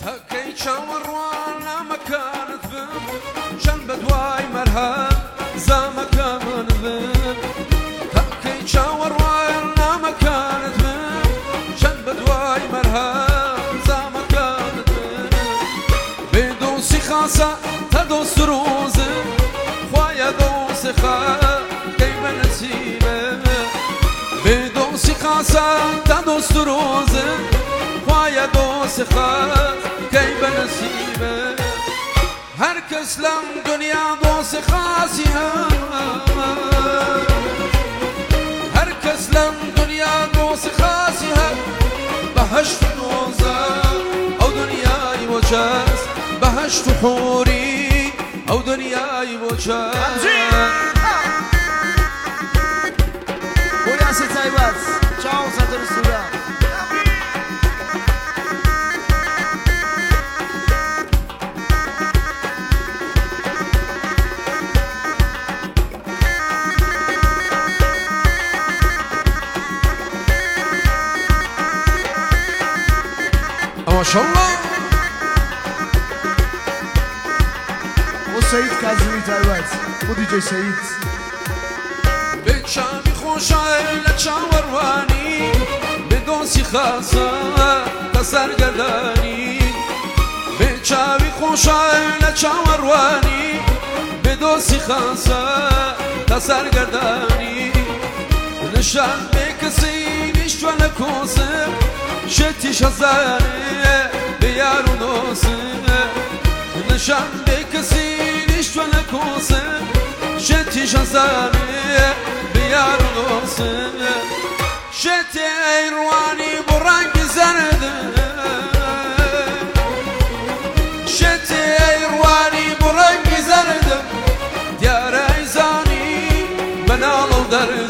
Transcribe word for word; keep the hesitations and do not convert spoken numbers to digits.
هەکەی چاوەڕوان نامەکانت بم چەند بەدوای مەرهەم زامەکە من بم هەکەی چاوەڕوان نامەکانت بم چەند بەدوای مەرهەم زامەکانت بم بێ دۆستی خاسە تا دۆست ڕۆزم خوایە دۆستی خەکەی بە نەسیبم بێ دۆستی خاسە تا دۆست ڕۆزم خوایە دۆستی خەکەی بە نەسیبم هەر کەس لەم دنیا دۆستی خاسی هەیە هەر کەس لەم دنیا دۆستی خاسی هەیە بەهەشت و دۆزەخ ئەو دنیای بۆ چەس بەهەشت و حووری ئەو دنیای بۆ چەس بۆ یاسی تایبەت چاوم سەدر سوورە ماشاءالله بۆ سەید کازمی تایبەت بۆ دیجەی سەید بێ چاوی خۆشایە لە چاوەڕوانی بێ دۆستی خاسە تا سەرگەردانی بێ چاوی خۆشایە لە چاوەڕوانی بێ دۆستی خاسە تا سەرگەردانی نشان بێ کەسی نیشتوە لە کۆسم شتی شەزارێ بێ یار و دۆسم نشان بێ کەسی نیشتوە لە کۆسم شتی شەزارێ بێ یار و دۆسم شتی ئەیڕوانی بۆ ڕەنگی زەردم شتی ئەیڕوانی بۆ ڕەنگی زەردم دیارە ئەیزانی بەناڵە و دەردم